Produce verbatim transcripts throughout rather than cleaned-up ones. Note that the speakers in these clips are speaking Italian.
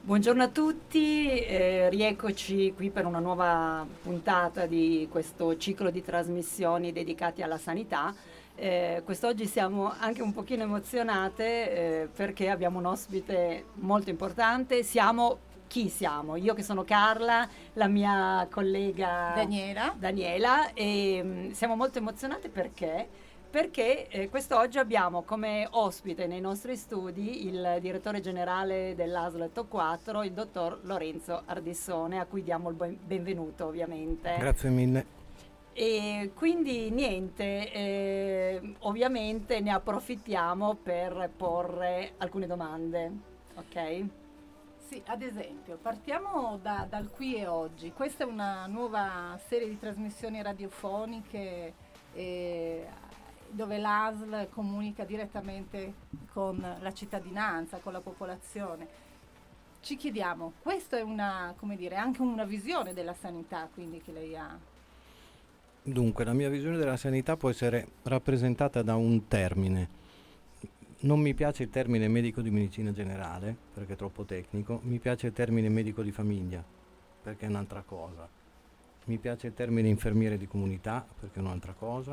Buongiorno a tutti, eh, rieccoci qui per una nuova puntata di questo ciclo di trasmissioni dedicati alla sanità. Eh, quest'oggi siamo anche un pochino emozionate eh, perché abbiamo un ospite molto importante. Siamo chi siamo? Io che sono Carla, la mia collega Daniela. Daniela e mm, siamo molto emozionate perché perché eh, quest'oggi abbiamo come ospite nei nostri studi il direttore generale dell'A S L T quattro, il dottor Lorenzo Ardissone, a cui diamo il ben- benvenuto ovviamente. Grazie mille. E quindi niente, eh, ovviamente ne approfittiamo per porre alcune domande, ok? Sì, ad esempio, partiamo da- dal qui e oggi. Questa è una nuova serie di trasmissioni radiofoniche eh, dove l'A S L comunica direttamente con la cittadinanza, con la popolazione. Ci chiediamo, questa è una, come dire, anche una visione della sanità, quindi che lei ha. Dunque, la mia visione della sanità può essere rappresentata da un termine. Non mi piace il termine medico di medicina generale, perché è troppo tecnico. Mi piace il termine medico di famiglia, perché è un'altra cosa. Mi piace il termine infermiere di comunità, perché è un'altra cosa.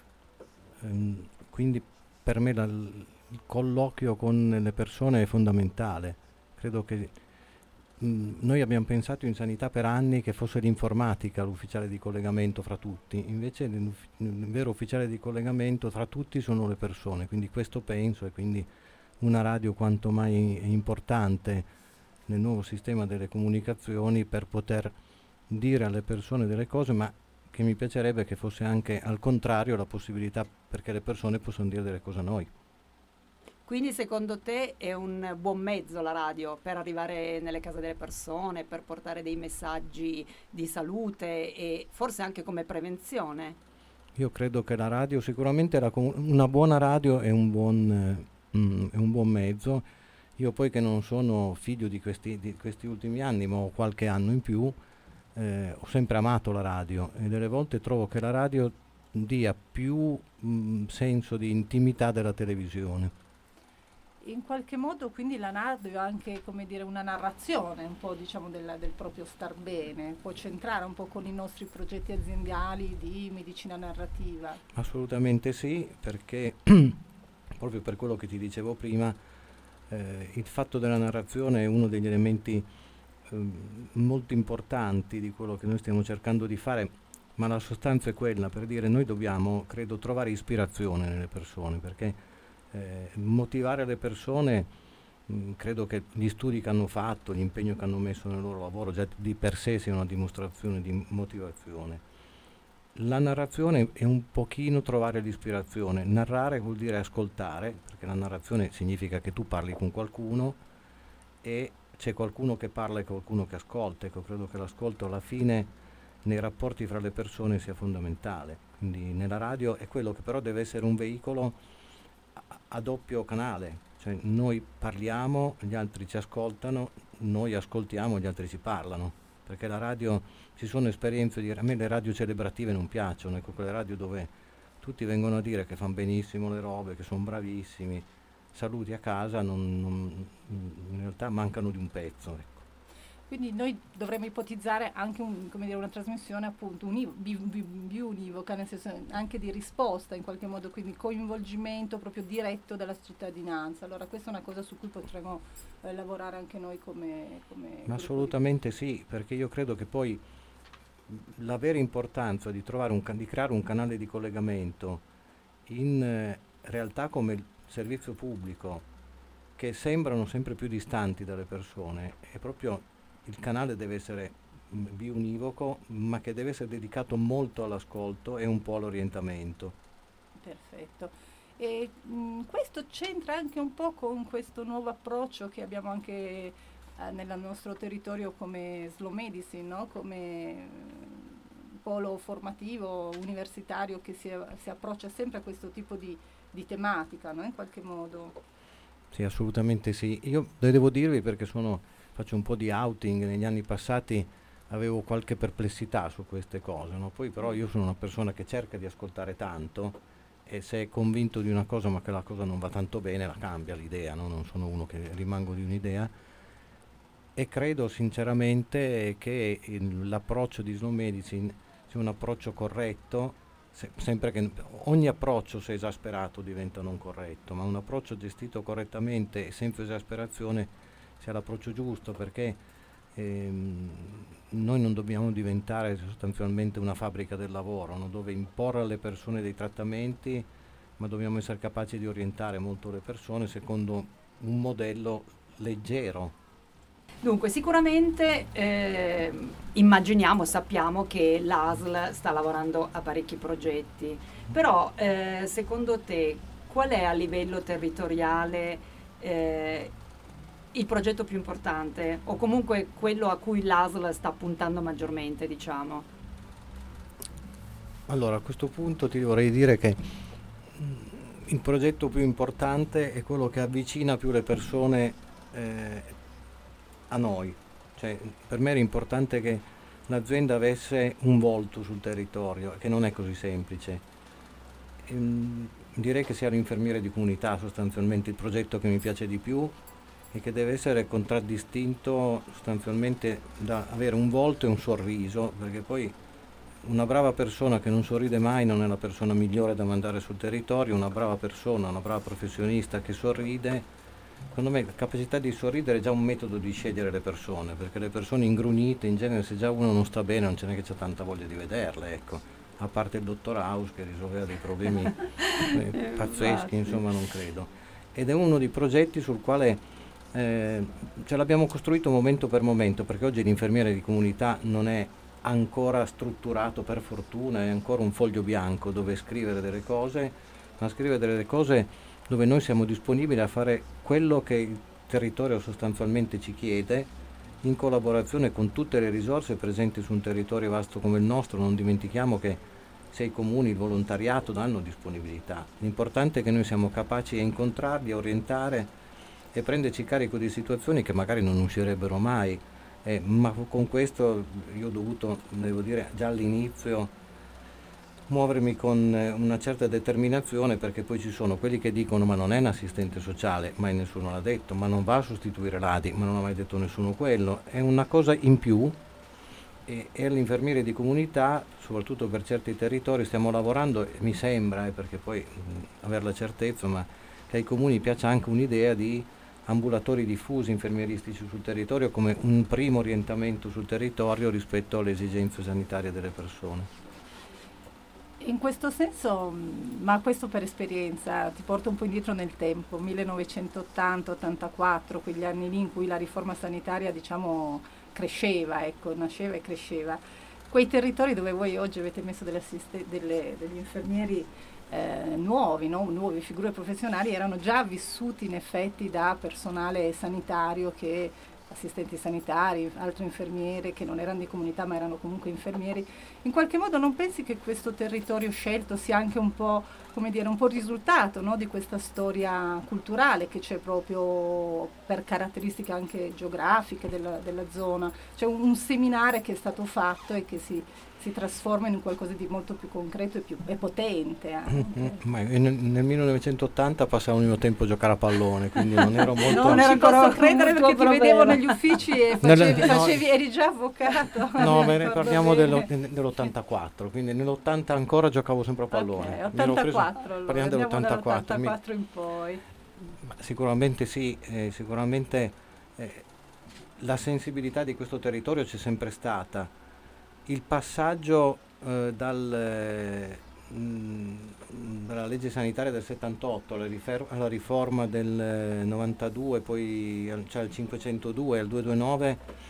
Ehm, quindi per me la- il colloquio con le persone è fondamentale. Credo che Mm, noi abbiamo pensato in sanità per anni che fosse l'informatica l'ufficiale di collegamento fra tutti, invece l'uf- il vero ufficiale di collegamento fra tutti sono le persone, quindi questo penso e quindi una radio quanto mai è importante nel nuovo sistema delle comunicazioni per poter dire alle persone delle cose, ma che mi piacerebbe che fosse anche al contrario la possibilità perché le persone possano dire delle cose a noi. Quindi secondo te è un buon mezzo la radio per arrivare nelle case delle persone, per portare dei messaggi di salute e forse anche come prevenzione? Io credo che la radio, sicuramente la comu- una buona radio è un buon, eh, mm, è un buon mezzo. Io poi che non sono figlio di questi, di questi ultimi anni, ma ho qualche anno in più, eh, ho sempre amato la radio e delle volte trovo che la radio dia più mm, senso di intimità della televisione. In qualche modo quindi la radio ha anche, come dire, una narrazione un po', diciamo, della- del proprio star bene, può centrare un po' con i nostri progetti aziendali di medicina narrativa. Assolutamente sì, perché proprio per quello che ti dicevo prima, eh, il fatto della narrazione è uno degli elementi ehm, molto importanti di quello che noi stiamo cercando di fare, ma la sostanza è quella, per dire noi dobbiamo, credo, trovare ispirazione nelle persone, perché eh, motivare le persone, mh, credo che gli studi che hanno fatto, l'impegno che hanno messo nel loro lavoro già di per sé sia una dimostrazione di motivazione. La narrazione è un pochino trovare l'ispirazione. Narrare vuol dire ascoltare, perché la narrazione significa che tu parli con qualcuno e c'è qualcuno che parla e qualcuno che ascolta. Ecco, credo che l'ascolto alla fine nei rapporti fra le persone sia fondamentale. Quindi nella radio è quello che però deve essere un veicolo a, a doppio canale, cioè noi parliamo, gli altri ci ascoltano, noi ascoltiamo, gli altri ci parlano. Perché la radio, ci sono esperienze di, a me le radio celebrative non piacciono, ecco quelle radio dove tutti vengono a dire che fanno benissimo le robe, che sono bravissimi, saluti a casa, non, non- in realtà mancano di un pezzo. Ecco. Quindi noi dovremmo ipotizzare anche un- come dire, una trasmissione appunto univ- bi- bi- biunivoca, nel senso anche di risposta in qualche modo, quindi coinvolgimento proprio diretto della cittadinanza. Allora questa è una cosa su cui potremo eh, lavorare anche noi come, come Ma gruppo di... assolutamente sì, perché io credo che poi la vera importanza di, trovare un, ca- di creare un canale di collegamento in eh, realtà come il servizio pubblico, che sembrano sempre più distanti dalle persone, è proprio il canale deve essere mm, biunivoco, ma che deve essere dedicato molto all'ascolto e un po' all'orientamento. Perfetto. E mh, questo c'entra anche un po' con questo nuovo approccio che abbiamo anche eh, nel nostro territorio come slow medicine, no? Come mm, polo formativo universitario che si, si approccia sempre a questo tipo di, di tematica, no? In qualche modo. Sì, assolutamente sì. Io le devo dirvi perché sono, faccio un po' di outing, negli anni passati avevo qualche perplessità su queste cose, no? Poi però Mm. io sono una persona che cerca di ascoltare tanto e se è convinto di una cosa ma che la cosa non va tanto bene la cambia l'idea, no? Non sono uno che rimango di un'idea e credo sinceramente che il- l'approccio di Slow Medicine sia un approccio corretto, se- sempre che ogni approccio, se esasperato, diventa non corretto, ma un approccio gestito correttamente e senza esasperazione sia l'approccio giusto, perché ehm, noi non dobbiamo diventare sostanzialmente una fabbrica del lavoro, no? Dove imporre alle persone dei trattamenti, ma dobbiamo essere capaci di orientare molto le persone secondo un modello leggero. Dunque, sicuramente eh, immaginiamo, sappiamo che l'A S L sta lavorando a parecchi progetti, però eh, secondo te qual è a livello territoriale eh, il progetto più importante o comunque quello a cui l'A S L sta puntando maggiormente, diciamo? Allora, a questo punto ti vorrei dire che mm, il progetto più importante è quello che avvicina più le persone eh, a noi. Cioè, per me era importante che l'azienda avesse un volto sul territorio, che non è così semplice. Ehm, direi che sia l'infermiere di comunità sostanzialmente il progetto che mi piace di più e che deve essere contraddistinto sostanzialmente da avere un volto e un sorriso, perché poi una brava persona che non sorride mai non è la persona migliore da mandare sul territorio. Una brava persona, una brava professionista che sorride, secondo me la capacità di sorridere è già un metodo di scegliere le persone, perché le persone ingrunite, in genere, se già uno non sta bene non ce n'è che c'è tanta voglia di vederle, ecco. A parte il dottor House che risolveva dei problemi eh, pazzeschi, insomma, non credo. Ed è uno dei progetti sul quale eh, ce l'abbiamo costruito momento per momento, perché oggi l'infermiere di comunità non è ancora strutturato, per fortuna, è ancora un foglio bianco dove scrivere delle cose, ma scrivere delle cose dove noi siamo disponibili a fare quello che il territorio sostanzialmente ci chiede, in collaborazione con tutte le risorse presenti su un territorio vasto come il nostro. Non dimentichiamo che se i comuni, il volontariato danno disponibilità. L'importante è che noi siamo capaci a incontrarli, a orientare e prenderci carico di situazioni che magari non uscirebbero mai. Eh, ma con questo io ho dovuto, devo dire, già all'inizio muovermi con eh, una certa determinazione, perché poi ci sono quelli che dicono ma non è un assistente sociale, mai nessuno l'ha detto, ma non va a sostituire l'A D I, ma non ha mai detto nessuno quello, è una cosa in più. E, e all'infermiere di comunità, soprattutto per certi territori, stiamo lavorando, e mi sembra, eh, perché poi mh, avere la certezza, ma che ai comuni piaccia anche un'idea di ambulatori diffusi infermieristici sul territorio come un primo orientamento sul territorio rispetto alle esigenze sanitarie delle persone. In questo senso, mh, ma questo per esperienza, ti porto un po' indietro nel tempo, millenovecentottanta ottantaquattro, quegli anni lì in cui la riforma sanitaria, diciamo, cresceva, ecco, nasceva e cresceva. Quei territori dove voi oggi avete messo delle assiste- delle- degli infermieri eh, nuovi, no? Nuove figure professionali, erano già vissuti in effetti da personale sanitario, che assistenti sanitari, altro infermiere che non erano di comunità ma erano comunque infermieri. In qualche modo non pensi che questo territorio scelto sia anche un po', come dire, un po' il risultato, no, di questa storia culturale che c'è proprio per caratteristiche anche geografiche della, della zona? C'è un, un seminare che è stato fatto e che si, si trasforma in qualcosa di molto più concreto e, più, e potente anche. Ma nel, nel millenovecentottanta passavo il mio tempo a giocare a pallone, quindi non ero molto... Non era ci posso ancora credere un perché tuo ti vedevo problema. negli uffici e Nelle- facevi, no. facevi- eri già avvocato. No, ma ne Ricordo parliamo bene. dello- dell'ottantaquattro, quindi nell'ottanta ancora giocavo sempre a pallone. Ok, Mi ero preso- ottantaquattro allora, parliamo andiamo dell'ottantaquattro. mi- dall'ottantaquattro in poi. ma sicuramente sì, eh, sicuramente eh, la sensibilità di questo territorio c'è sempre stata. Il passaggio eh, dal, eh, mh, dalla legge sanitaria del settantotto alla, rifer- alla riforma del eh, novantadue, poi al, cioè al cinquecentodue e al duecentoventinove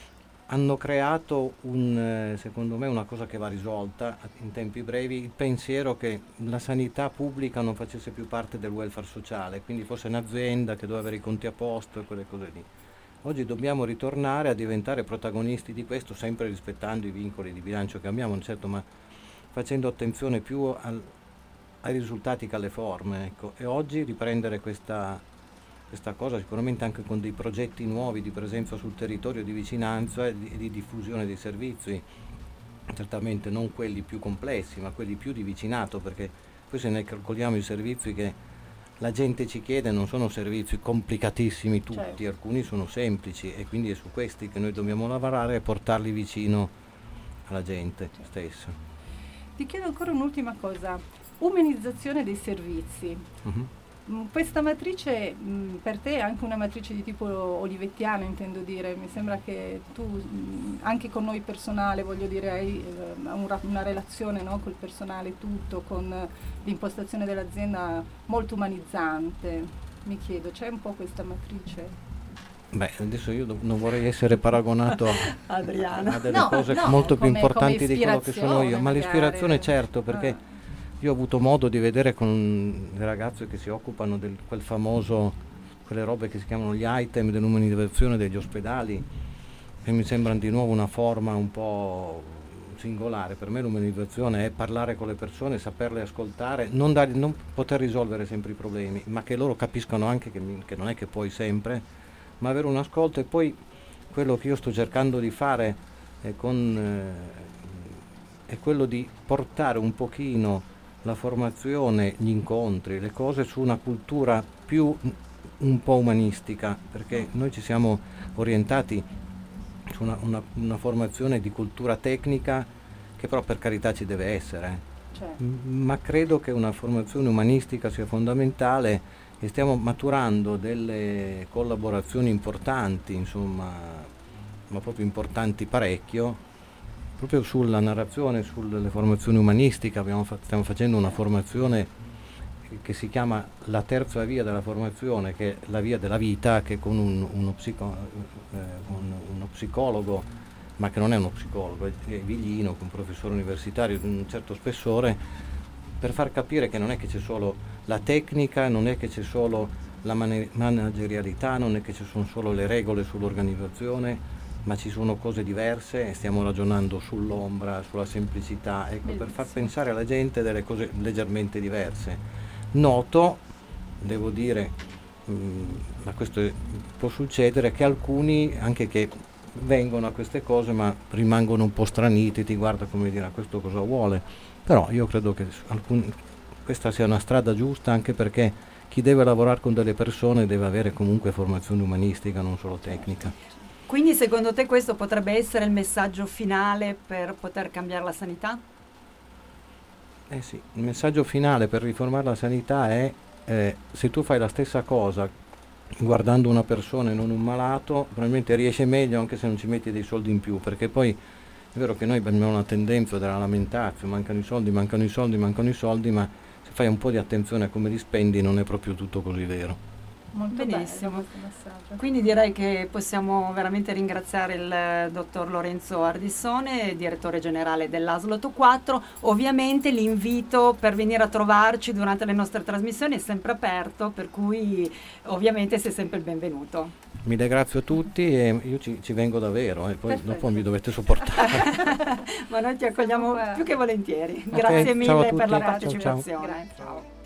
hanno creato un, eh, secondo me, una cosa che va risolta in tempi brevi, il pensiero che la sanità pubblica non facesse più parte del welfare sociale, quindi fosse un'azienda che doveva avere i conti a posto e quelle cose lì. Oggi dobbiamo ritornare a diventare protagonisti di questo, sempre rispettando i vincoli di bilancio che abbiamo, certo, ma facendo attenzione più al- ai risultati che alle forme, ecco. E oggi riprendere questa, questa cosa, sicuramente anche con dei progetti nuovi di presenza sul territorio, di vicinanza e di, di diffusione dei servizi, certamente non quelli più complessi, ma quelli più di vicinato, perché poi se ne calcoliamo i servizi che la gente ci chiede non sono servizi complicatissimi tutti, Certo. alcuni sono semplici e quindi è su questi che noi dobbiamo lavorare e portarli vicino alla gente stessa. Ti chiedo ancora un'ultima cosa, umanizzazione dei servizi. Mhm. Mm, Questa matrice mm, per te è anche una matrice di tipo olivettiano, intendo dire, mi sembra che tu mm, anche con noi personale, voglio dire, hai eh, un ra- una relazione, no, col personale tutto, con eh, l'impostazione dell'azienda molto umanizzante. Mi chiedo, c'è un po' questa matrice? Beh, adesso io do- non vorrei essere paragonato a, Adriano. a delle No, cose no, molto più come- importanti come di quello che sono io, ispirazione ma l'ispirazione magari. certo, perché Ah. io ho avuto modo di vedere con le ragazze che si occupano di quel famoso, quelle robe che si chiamano gli item dell'umanizzazione degli ospedali, che mi sembrano di nuovo una forma un po' singolare. Per me l'umanizzazione è parlare con le persone, saperle ascoltare, non, dargli- non poter risolvere sempre i problemi, ma che loro capiscano anche che, mi- che non è che puoi sempre, ma avere un ascolto. E poi quello che io sto cercando di fare è, con, eh, è quello di portare un pochino la formazione, gli incontri, le cose su una cultura più un po' umanistica, perché noi ci siamo orientati su una, una- una formazione di cultura tecnica che però per carità ci deve essere, Cioè, M- ma credo che una formazione umanistica sia fondamentale e stiamo maturando delle collaborazioni importanti, insomma, ma proprio importanti parecchio, proprio sulla narrazione, sulle formazioni umanistiche. Abbiamo fa- stiamo facendo una formazione che si chiama la terza via della formazione, che è la via della vita, che con un- uno, psico- eh, un- uno psicologo, ma che non è uno psicologo, è, è Viglino, che è un professore universitario di un certo spessore, per far capire che non è che c'è solo la tecnica, non è che c'è solo la mane- managerialità, non è che ci sono solo le regole sull'organizzazione, ma ci sono cose diverse e stiamo ragionando sull'ombra, sulla semplicità, ecco, per far Bellissimo. pensare alla gente delle cose leggermente diverse. Noto, devo dire, mh, ma questo è- può succedere, che alcuni, anche che vengono a queste cose, ma rimangono un po' straniti, ti guarda come dire, "Ah, questo cosa vuole?" Però io credo che s- alcun- questa sia una strada giusta, anche perché chi deve lavorare con delle persone deve avere comunque formazione umanistica, non solo tecnica. Quindi secondo te questo potrebbe essere il messaggio finale per poter cambiare la sanità? Eh sì, il messaggio finale per riformare la sanità è, eh, se tu fai la stessa cosa guardando una persona e non un malato, probabilmente riesce meglio anche se non ci metti dei soldi in più, perché poi è vero che noi abbiamo una tendenza della lamentarsi, mancano i soldi, mancano i soldi, mancano i soldi, ma se fai un po' di attenzione a come li spendi non è proprio tutto così vero. molto Benissimo. bello questo messaggio. Quindi direi che possiamo veramente ringraziare il eh, dottor Lorenzo Ardissone, direttore generale dell'A S L otto quattro. Ovviamente l'invito per venire a trovarci durante le nostre trasmissioni è sempre aperto, per cui ovviamente sei sempre il benvenuto. Mille grazie a tutti e io ci, ci vengo davvero, e poi Perfetto. dopo mi dovete sopportare. Ma noi ti accogliamo Siamo qua. più che volentieri. Ok, Grazie ciao a mille per la tutti. Ciao, ciao. partecipazione. Grazie. Ciao.